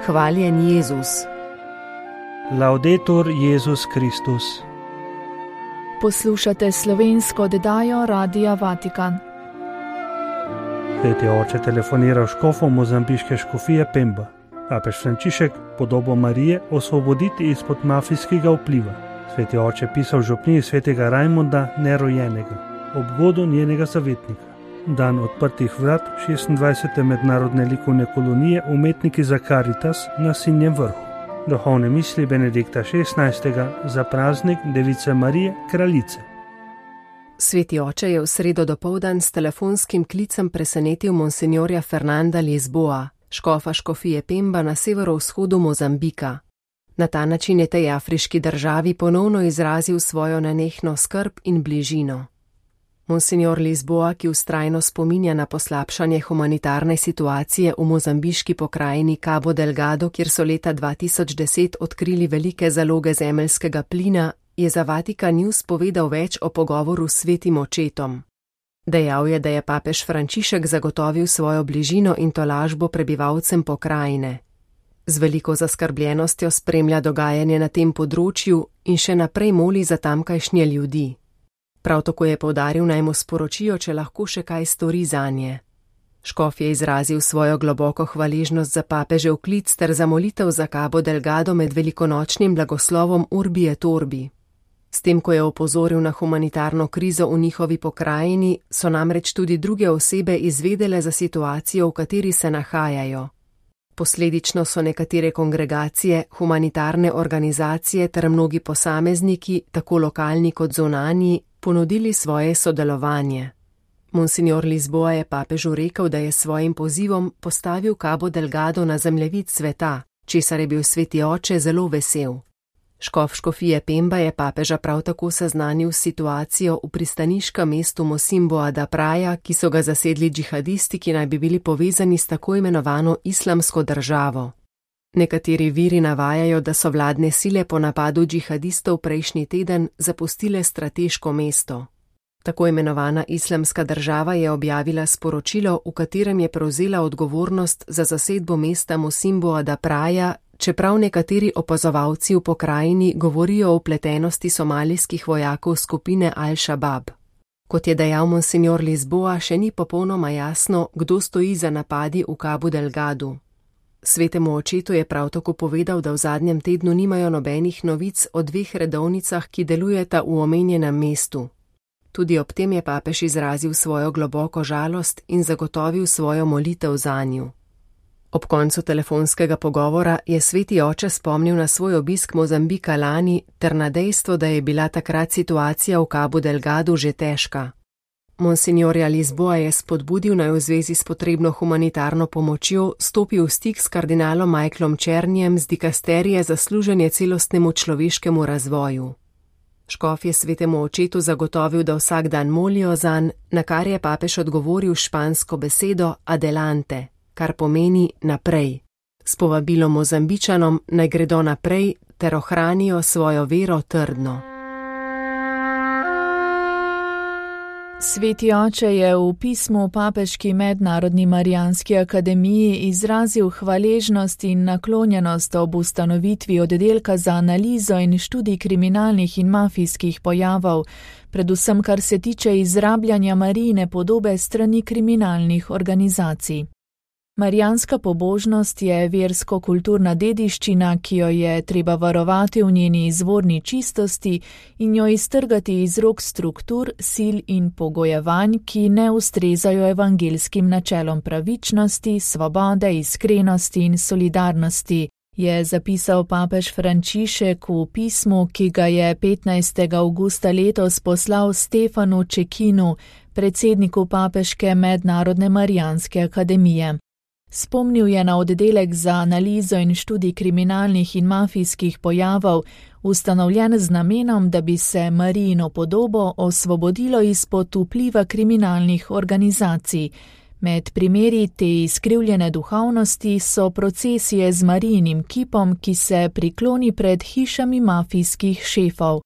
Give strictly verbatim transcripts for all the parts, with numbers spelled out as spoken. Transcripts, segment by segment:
Hvaljen Jezus. Laudetur Jezus Kristus. Poslušate slovensko oddajo Radia Vatikan. Sveti oče telefonira škofom mozambiške škofije Pemba. Papež Frančišek podobo Marije osvoboditi izpod mafijskega vpliva. Sveti oče pisal župniji svetega Rajmonda nerojenega, ob godu njenega zavetnika. Dan odprtih vrat šestindvajsete mednarodne likovne kolonije Umetniki za Karitas na Sinjem vrhu. Duhovne misli Benedikta šestnajstega za praznik Device Marije Kraljice. Sveti oče je v sredo dopoldan s telefonskim klicem presenetil monsinjorja Fernanda Lisboa, škofa škofije Pemba na severovzhodu Mozambika. Na ta način je tej afriški državi ponovno izrazil svojo nenehno skrb in bližino. Monsinjor Lisboa, ki vztrajno spominja na poslabšanje humanitarne situacije v mozambiški pokrajini Cabo Delgado, kjer so leta dva tisoč deset odkrili velike zaloge zemeljskega plina, je za Vatikan News povedal več o pogovoru s svetim očetom. Dejal je, da je papež Frančišek zagotovil svojo bližino in tolažbo prebivalcem pokrajine. Z veliko zaskrbljenostjo spremlja dogajanje na tem področju in še naprej moli za tamkajšnje ljudi. Prav tako je poudaril, naj mu sporočijo, če lahko še kaj stori zanje. Škof je izrazil svojo globoko hvaležnost za papežev klic ter za molitev za Cabo Delgado med velikonočnim blagoslovom Urbi et Orbi. S tem, ko je opozoril na humanitarno krizo v njihovi pokrajini, so namreč tudi druge osebe izvedele za situacijo, v kateri se nahajajo. Posledično so nekatere kongregacije, humanitarne organizacije ter mnogi posamezniki, tako lokalni kot zunanji, ponudili svoje sodelovanje. Monsinjor Lisboa je papežu rekel, da je svojim pozivom postavil Cabo Delgado na zemljevid sveta, česar je bil sveti oče zelo vesel. Škof škofije Pemba je papeža prav tako seznanil s situacijo v pristaniškem mestu Mosimboa da Praia, ki so ga zasedli džihadisti, ki naj bi bili povezani s tako imenovano islamsko državo. Nekateri viri navajajo, da so vladne sile po napadu džihadistov prejšnji teden zapustile strateško mesto. Tako imenovana islamska država je objavila sporočilo, v katerem je prevzela odgovornost za zasedbo mesta Mosimboa da Praia, čeprav nekateri opazovalci v pokrajini govorijo o vpletenosti somalijskih vojakov skupine Al-Shabaab. Kot je dejal monsinjor Lisboa, še ni popolnoma jasno, kdo stoji za napadi v Cabo Delgadu. Svetemu očetu je prav tako povedal, da v zadnjem tednu nimajo nobenih novic o dveh redovnicah, ki delujeta v omenjenem mestu. Tudi ob tem je papež izrazil svojo globoko žalost in zagotovil svojo molitev zanju. Ob koncu telefonskega pogovora je sveti oče spomnil na svoj obisk Mozambika lani ter na dejstvo, da je bila takrat situacija v Cabo Delgadu že težka. Monsinjorja Lisboa je spodbudil, naj v zvezi s potrebno humanitarno pomočjo stopi v stik s kardinalom Michaelom Černjem z dikasterije za služenje celostnemu človeškemu razvoju. Škof je svetemu očetu zagotovil, da vsak dan molijo zanj, na kar je papež odgovoril špansko besedo adelante, kar pomeni naprej. S povabilom Mozambičanom naj gredo naprej ter ohranijo svojo vero trdno. Sveti oče je v pismu Papeški mednarodni Marijanski akademiji izrazil hvaležnost in naklonjenost ob ustanovitvi oddelka za analizo in študij kriminalnih in mafijskih pojavov, predvsem kar se tiče izrabljanja Marijine podobe strani kriminalnih organizacij. Marijanska pobožnost je versko-kulturna dediščina, ki jo je treba varovati v njeni izvorni čistosti in jo iztrgati iz rok struktur, sil in pogojevanj, ki ne ustrezajo evangelskim načelom pravičnosti, svobode, iskrenosti in solidarnosti, je zapisal papež Frančišek v pismu, ki ga je petnajstega avgusta letos poslal Stefanu Čekinu, predsedniku Papeške mednarodne Marijanske akademije. Spomnil je na oddelek za analizo in študij kriminalnih in mafijskih pojavov, ustanovljen z namenom, da bi se Marijino podobo osvobodilo izpod vpliva kriminalnih organizacij. Med primeri te izkrivljene duhovnosti so procesije z Marijinim kipom, ki se prikloni pred hišami mafijskih šefov.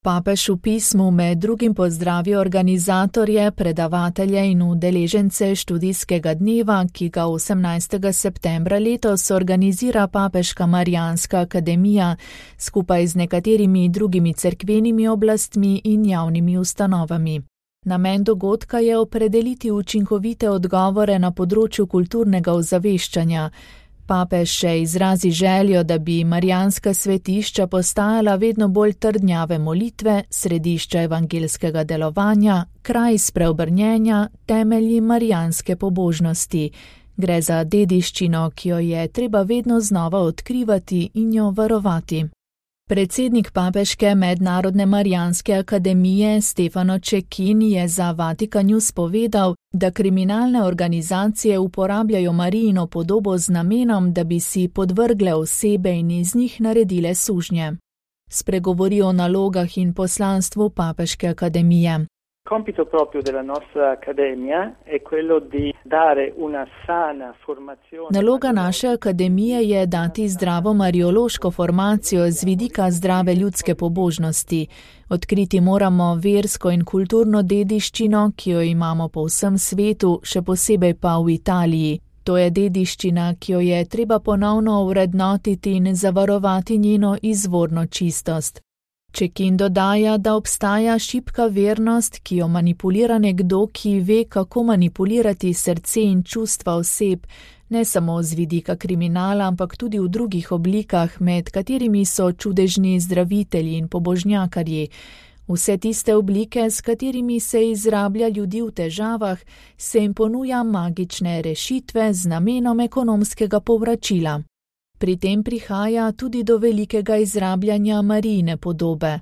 Papež v pismu med drugim pozdravi organizatorje, predavatelje in udeležence študijskega dneva, ki ga osemnajstega septembra letos organizira Papeška Marijanska akademija skupaj z nekaterimi drugimi cerkvenimi oblastmi in javnimi ustanovami. Namen dogodka je opredeliti učinkovite odgovore na področju kulturnega ozaveščanja. Papež še izrazi željo, da bi marijanska svetišča postajala vedno bolj trdnjave molitve, središča evangelskega delovanja, kraj spreobrnjenja, temelji marijanske pobožnosti. Gre za dediščino, ki jo je treba vedno znova odkrivati in jo varovati. Predsednik Papeške mednarodne marijanske akademije Stefano Cecchin je za Vatikan News povedal, da kriminalne organizacije uporabljajo Marijino podobo z namenom, da bi si podvrgle osebe in iz njih naredile sužnje. Spregovori o nalogah in poslanstvu Papeške akademije. Compito proprio della nostra accademia è quello di dare una sana formazione. Naloga naše akademije je dati zdravo mariološko formacijo z vidika zdrave ljudske pobožnosti. Odkriti moramo versko in kulturno dediščino, ki jo imamo po vsem svetu, še posebej pa v Italiji. To je dediščina, ki jo je treba ponovno ovrednotiti in zavarovati njeno izvorno čistost. Cecchin dodaja, da obstaja šibka vernost, ki jo manipulira nekdo, ki ve, kako manipulirati srce in čustva oseb, ne samo z vidika kriminala, ampak tudi v drugih oblikah, med katerimi so čudežni zdravitelji in pobožnjakarji. Vse tiste oblike, s katerimi se izrablja ljudi v težavah, se jim ponuja magične rešitve z namenom ekonomskega povračila. Pri tem prihaja tudi do velikega izrabljanja Marijine podobe.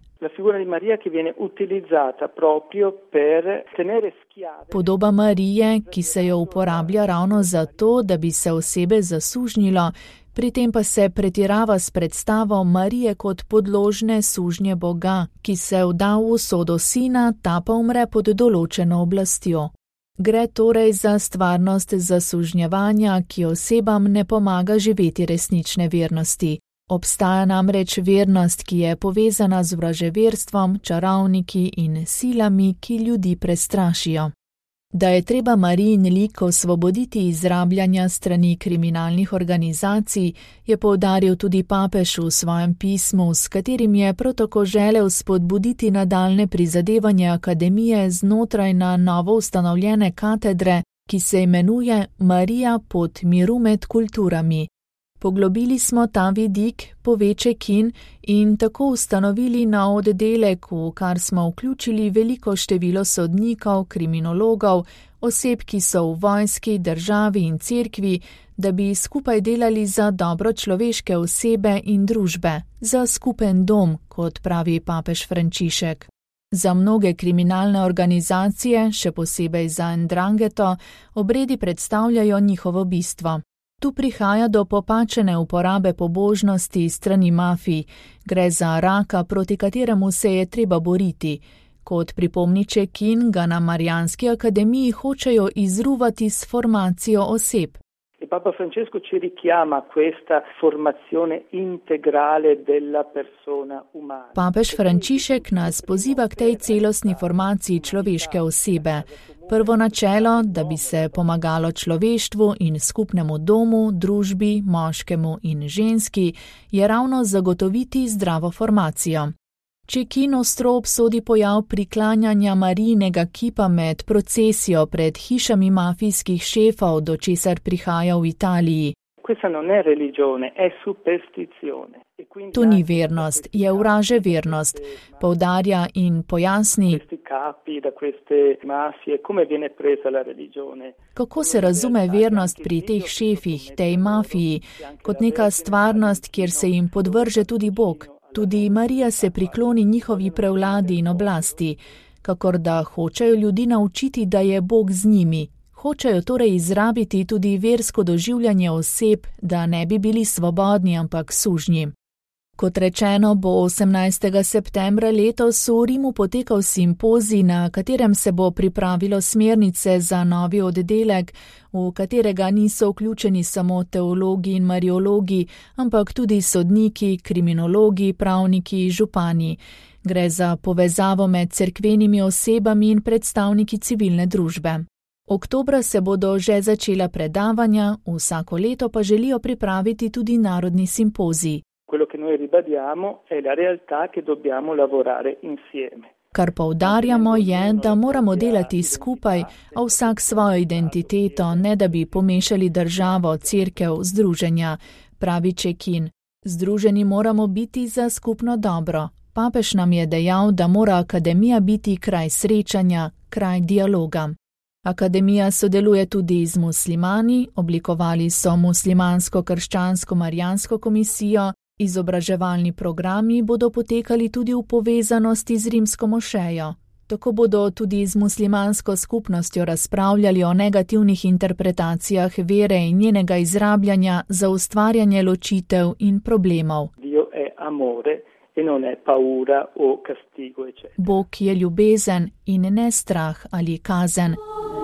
Podoba Marije, ki se jo uporablja ravno zato, da bi se osebe zasužnilo, pri tem pa se pretirava s predstavo Marije kot podložne sužnje Boga, ki se vda v usodo sina, ta pa umre pod določeno oblastjo. Gre torej za stvarnost zasužnjevanja, ki osebam ne pomaga živeti resnične vernosti. Obstaja namreč vernost, ki je povezana z vraževerstvom, čarovniki in silami, ki ljudi prestrašijo. Da je treba Marijin lik osvoboditi izrabljanja strani kriminalnih organizacij, je poudaril tudi papež v svojem pismu, s katerim je prav tako želel spodbuditi nadaljne prizadevanje akademije znotraj na novo ustanovljene katedre, ki se imenuje Marija pot miru med kulturami. Poglobili smo ta vidik, pove Cecchin, in tako ustanovili nov oddelek, v kar smo vključili veliko število sodnikov, kriminologov, oseb, ki so v vojski, državi in cerkvi, da bi skupaj delali za dobro človeške osebe in družbe, za skupen dom, kot pravi papež Frančišek. Za mnoge kriminalne organizacije, še posebej za Ndrangeto, obredi predstavljajo njihovo bistvo. Tu prihaja do popačene uporabe pobožnosti strani mafij, gre za raka, proti kateremu se je treba boriti. Kot pripomni Cecchin, ga na Marijanski akademiji hočejo izruvati s formacijo oseb. Papa Francesco ci richiama questa formazione integrale della persona umana. Papež Frančišek nas poziva k tej celostni formaciji človeške osebe. Prvo načelo, da bi se pomagalo človeštvu in skupnemu domu, družbi, moškemu in ženski, je ravno zagotoviti zdravo formacijo. Cecchin ostro obsodi pojav priklanjanja Marijinega kipa med procesijo pred hišami mafijskih šefov, do česar prihaja v Italiji. To ni vernost, je vraže vernost, poudarja in pojasni, kako se razume vernost pri teh šefih, tej mafiji, kot neka stvarnost, kjer se jim podvrže tudi Bog. Tudi Marija se prikloni njihovi prevladi in oblasti, kakor da hočejo ljudi naučiti, da je Bog z njimi. Hočejo torej izrabiti tudi versko doživljanje oseb, da ne bi bili svobodni, ampak sužnji. Kot rečeno, bo osemnajstega septembra letos v Rimu potekal simpozij, na katerem se bo pripravilo smernice za novi oddelek, v katerega niso vključeni samo teologi in mariologi, ampak tudi sodniki, kriminologi, pravniki, župani. Gre za povezavo med cerkvenimi osebami in predstavniki civilne družbe. Oktobra se bodo že začela predavanja, vsako leto pa želijo pripraviti tudi narodni simpozij. Quello che noi ribadiamo è la realtà che dobbiamo lavorare insieme. Kar poudarjamo je, da moramo delati skupaj, a vsak svojo identiteto, ne da bi pomešali državo, cerkev, združenja, pravi Čekin. Združeni moramo biti za skupno dobro. Papež nam je dejal, da mora akademija biti kraj srečanja, kraj dialoga. Akademija sodeluje tudi z muslimani, oblikovali so muslimansko-krščansko-marijansko komisijo, izobraževalni programi bodo potekali tudi v povezanosti z rimsko mošejo. Tako bodo tudi z muslimansko skupnostjo razpravljali o negativnih interpretacijah vere in njenega izrabljanja za ustvarjanje ločitev in problemov. Dio è amore e non è paura o castigo, eccetera. Bog je ljubezen in ne strah ali kazen.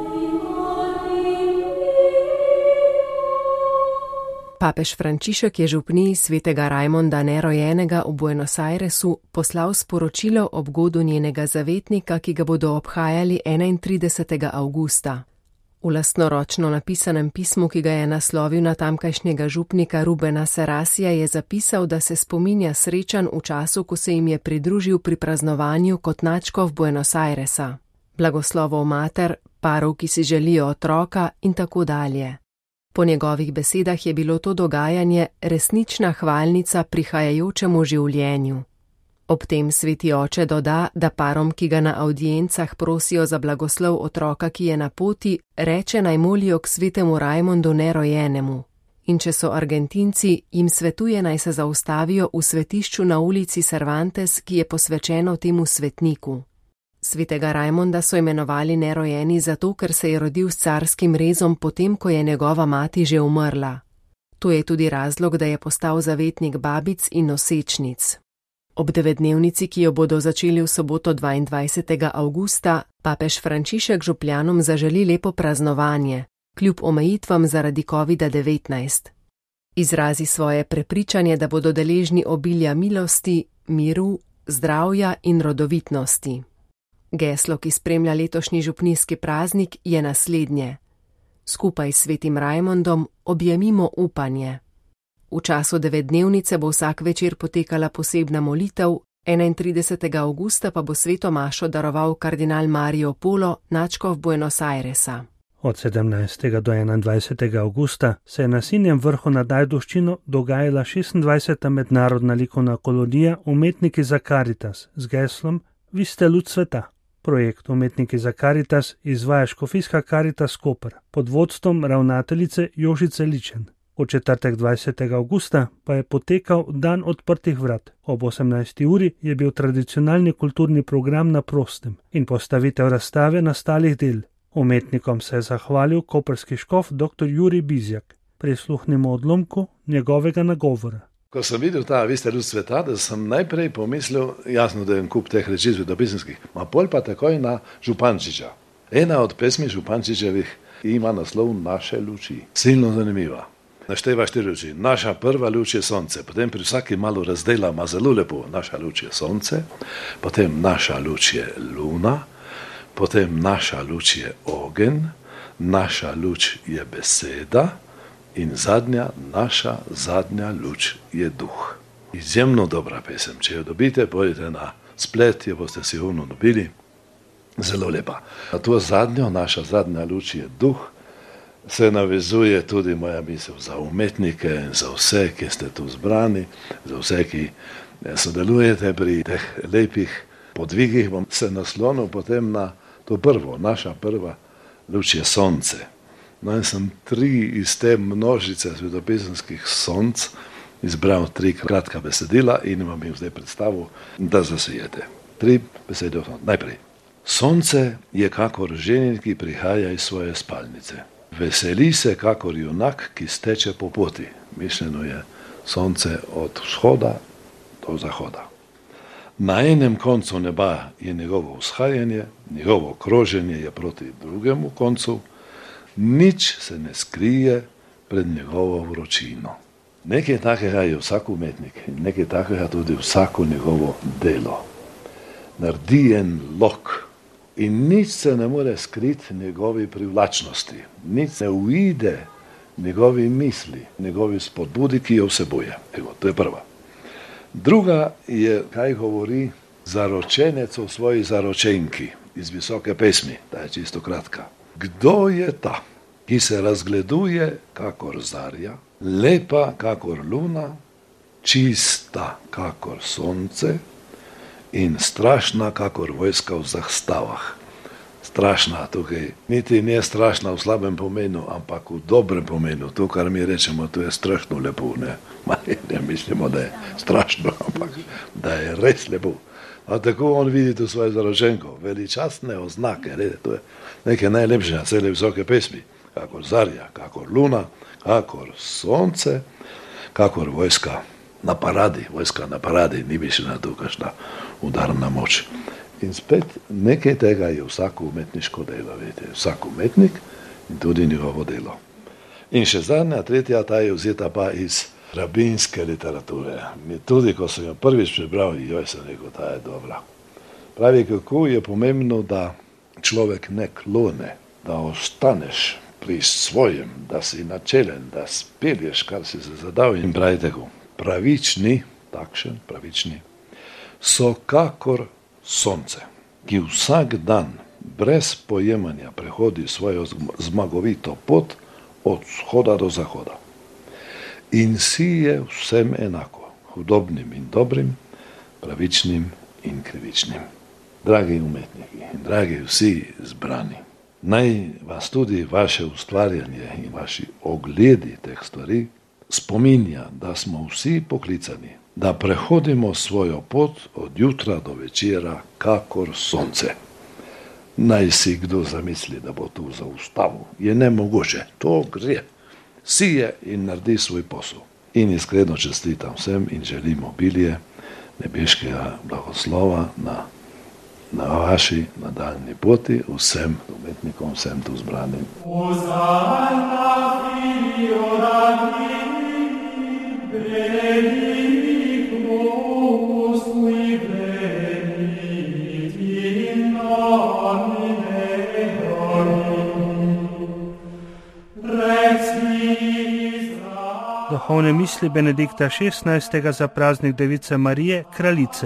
Papež Frančišek je župniji svetega Rajmonda nerojenega v Buenos Airesu poslal sporočilo ob godu njenega zavetnika, ki ga bodo obhajali enaintridesetega avgusta. V lastnoročno napisanem pismu, ki ga je naslovil na tamkajšnjega župnika Rubena Serasija, je zapisal, da se spominja srečanj v času, ko se jim je pridružil pri praznovanju kot nadškof Buenos Airesa. Blagoslovov mater, parov, ki si želijo otroka in tako dalje. Po njegovih besedah je bilo to dogajanje resnična hvalnica prihajajočemu življenju. Ob tem sveti oče doda, da parom, ki ga na avdiencah prosijo za blagoslov otroka, ki je na poti, reče naj molijo k svetemu Rajmondu nerojenemu. In če so Argentinci, jim svetuje naj se zaustavijo v svetišču na ulici Cervantes, ki je posvečeno temu svetniku. Svetega Rajmonda so imenovali nerojeni zato, ker se je rodil s carskim rezom potem, ko je njegova mati že umrla. To je tudi razlog, da je postal zavetnik babic in nosečnic. Ob devetdnevnici, ki jo bodo začeli v soboto dvaindvajsetega avgusta, papež Frančišek župljanom zaželi lepo praznovanje, kljub omejitvam zaradi kovida devetnajst. Izrazi svoje prepričanje, da bodo deležni obilja milosti, miru, zdravja in rodovitnosti. Geslo, ki spremlja letošnji župnijski praznik, je naslednje. Skupaj s svetim Rajmondom objemimo upanje. V času devetdnevnice bo vsak večer potekala posebna molitev, enaintridesetega avgusta pa bo sveto mašo daroval kardinal Mario Polo, nadškof Buenos Airesa. Od sedemnajstega do enaindvajsetega avgusta se je na Sinjem vrhu nad Ajdovščino dogajala šestindvajseta mednarodna likovna kolonija Umetniki za Caritas z geslom Vi ste luč sveta. Projekt Umetniki za Caritas izvaja škofijska Caritas Koper pod vodstvom ravnateljice Jožice Ličen. V četrtek dvajsetega avgusta pa je potekal dan odprtih vrat. Ob osemnajsti uri je bil tradicionalni kulturni program na prostem in postavitev razstave nastalih del. Umetnikom se je zahvalil koprski škof dr. Jurij Bizjak. Prisluhnimo odlomku njegovega nagovora. Ko sem videl ta Vi ste luč sveta, da sem najprej pomislil, jasno, da je en kup teh reči svetopisanskih, ma pol pa takoj na Župančiča. Ena od pesmi Župančičevih ima naslov Naše luči. Silno zanimiva. Našteva štiri luči. Naša prva luč je sonce, potem pri vsaki malo razdela, ima zelo lepo. Naša luč je sonce, potem naša luč je luna, potem naša luč je ogenj, naša luč je beseda in zadnja, naša zadnja luč je duh. Izjemno dobra pesem. Če jo dobite, pojdite na splet, jo boste sigurno dobili. Zelo lepa. Na to zadnjo, naša zadnja luč je duh, se navezuje tudi moja misel za umetnike in za vse, ki ste tu zbrani, za vse, ki sodelujete pri teh lepih podvigih. Bom se naslonil potem na to prvo, naša prva luč je sonce. No in sem tri iz te množice svetopisanskih sonc izbral tri kratka besedila in vam jih zdaj predstavil, da zasijete. Tri besede. Najprej. Sonce je kakor ženin, ki prihaja iz svoje spalnice. Veseli se kakor junak, ki steče po poti. Mišljeno je sonce od vzhoda od zahoda. Na enem koncu neba je njegovo vzhajanje, njegovo kroženje je proti drugemu koncu, nič se ne skrije pred njegovo vročino. Nekaj takega je vsak umetnik in nekaj takega tudi vsako njegovo delo. Naredi en lok in nič se ne more skriti njegovi privlačnosti, nič ne uide njegovi misli, njegovi spodbudi, ki jo vsebuje. Evo, to je prva. Druga je, kaj govori zaročenec o svoji zaročenki iz visoke pesmi, ta je čisto kratka. Kdo je ta, ki se razgleduje kakor zarja, lepa kakor luna, čista kakor sonce in strašna kakor vojska v zastavah. Strašna tukaj, niti ne strašna v slabem pomenu, ampak v dobrem pomenu. To, kar mi rečemo, to je strašno lepo, ne? Ne mislimo, da je strašno, ampak da je res lepo. A tako on vidi tu svojo zaročenko, veličastne oznake, ne? To je nekaj najlepšega, cele visoke pesmi, kakor zarja, kakor luna, kakor sonce, kakor vojska na paradi, vojska na paradi, ni mišljena tu kakšna udarna moč. In spet nekaj tega je vsako umetniško delo, vidite, vsak umetnik in tudi njegovo delo. In še zadnja, tretja, ta je vzeta pa iz rabinske literature. Mi tudi, ko sem jo prvič prebral, joj, sem rekel, ta je dobra. Pravi, kako je pomembno, da človek ne klone, da ostaneš pri svojem, da si načelen, da spelješ, kar si se zadal. In pravi tako, pravični, takšen, pravični, so kakor sonce, ki vsak dan brez pojemanja prehodi svojo zmagovito pot od vzhoda do zahoda. In si je vsem enako, hudobnim in dobrim, pravičnim in krivičnim. Dragi umetniki in dragi vsi zbrani, naj vas tudi vaše ustvarjanje in vaši ogledi teh stvari spominja, da smo vsi poklicani, da prehodimo svojo pot od jutra do večera kakor sonce. Naj si kdo zamisli, da bo tu zaustavil. Je nemogoče, to gre. Sije in naredi svoj posel. In iskreno čestitam vsem in želim obilje nebeškega blagoslova na, na vaši nadaljnji poti, vsem umetnikom, vsem tu zbranim. Duhovne misli Benedikta šestnajstega za praznik Device Marije, kraljice.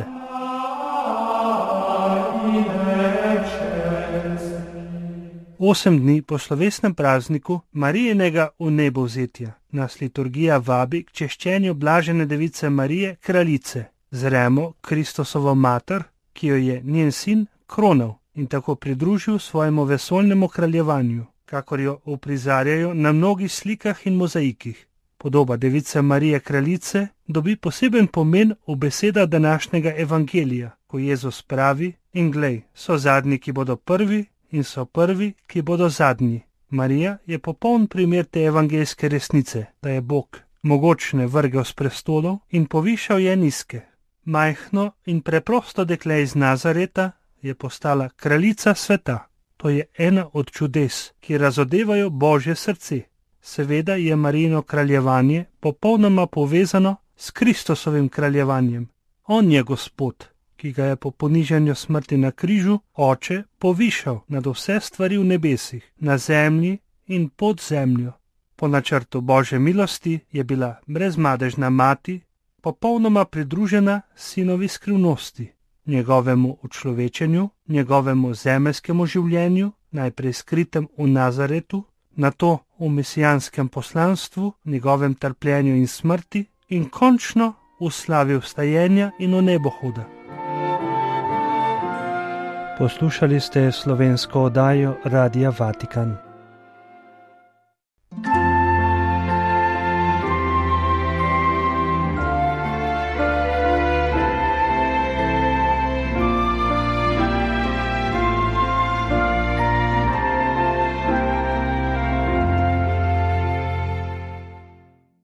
Osem dni po slovesnem prazniku Marijinega vnebovzetja nas liturgija vabi k češčenju blažene Device Marije, kraljice. Zremo Kristusovo mater, ki jo je njen sin kronal in tako pridružil svojemu vesoljnemu kraljevanju, kakor jo uprizarjajo na mnogih slikah in mozaikih. Podoba Device Marije kraljice dobi poseben pomen v besedah današnjega evangelija, ko Jezus pravi: in glej, so zadnji, ki bodo prvi, in so prvi, ki bodo zadnji. Marija je popoln primer te evangeljske resnice, da je Bog mogočne vrgel s prestolov in povišal je nizke. Majhno in preprosto dekle iz Nazareta je postala kraljica sveta. To je ena od čudes, ki razodevajo Božje srce. Seveda je Marijino kraljevanje popolnoma povezano s Kristusovim kraljevanjem. On je Gospod, ki ga je po ponižanju smrti na križu Oče povišal nad vse stvari v nebesih, na zemlji in pod zemljo. Po načrtu Božje milosti je bila brezmadežna mati popolnoma pridružena sinovi skrivnosti, njegovemu učlovečenju, njegovemu zemeljskemu življenju, najprej skritem v Nazaretu, nato v mesijanskem poslanstvu, njegovem trpljenju in smrti in končno v slavi vstajenja in v nebohoda. Poslušali ste slovensko oddajo Radia Vatikan.